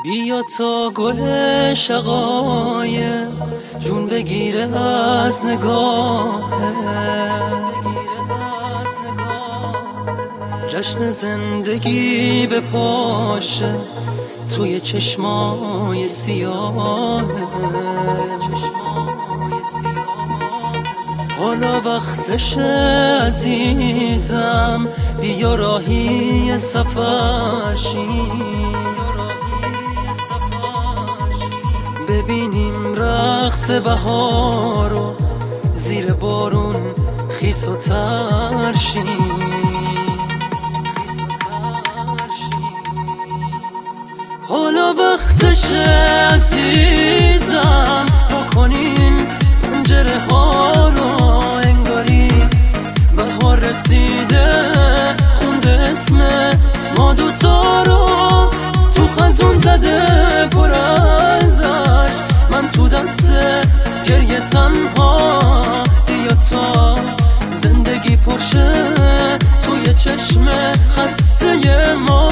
بیا تا گل شقایق جون بگیره از نگاهه، جشن زندگی به پاشه توی چشمای سیاهه. حالا وقتشه عزیزم، بیا راهی سفر شیم، ببینیم رقص بهارو زیر بارون خیس و تر شیم. حالا وقتشه عزیزم، بکنین پنجره ها رو انگاری بهار رسیده، خونده اسم ما دوتا رو تو خزون زده پر ازش، من تو دست گریه تنها. بیا تا زندگی پرشه توی چشم خسته ما.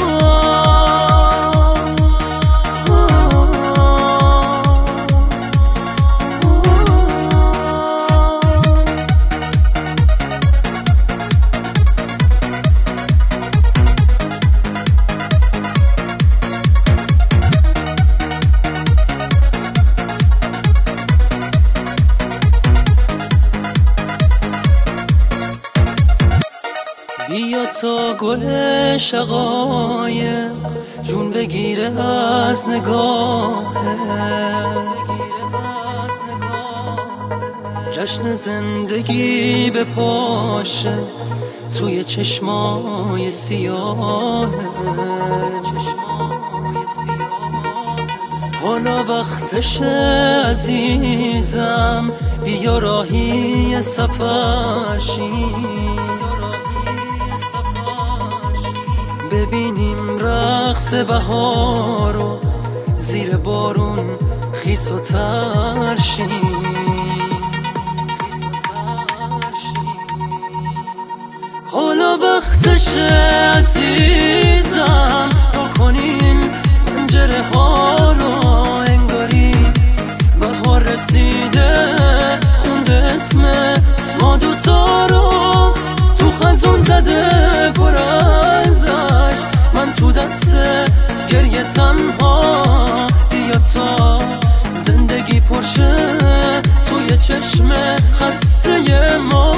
بیا تا گل شقایق جون بگیره از نگاهه، جشن زندگی به پاشه توی چشمای سیاهه. حالا وقتشه عزیزم، بیا راهی سفر شیم، ببینیم رقص بهارو زیر بارون خیس و تر شیم. حالا وقتشه عزیزم، بکنین پنجره ها رو انگاری بهار رسیده، خونده اسم ما دوتا رو تو خزون زده پر ازش، من تو دست گریه تنها. بیا تا زندگی پرشه توی چشم خسته ما.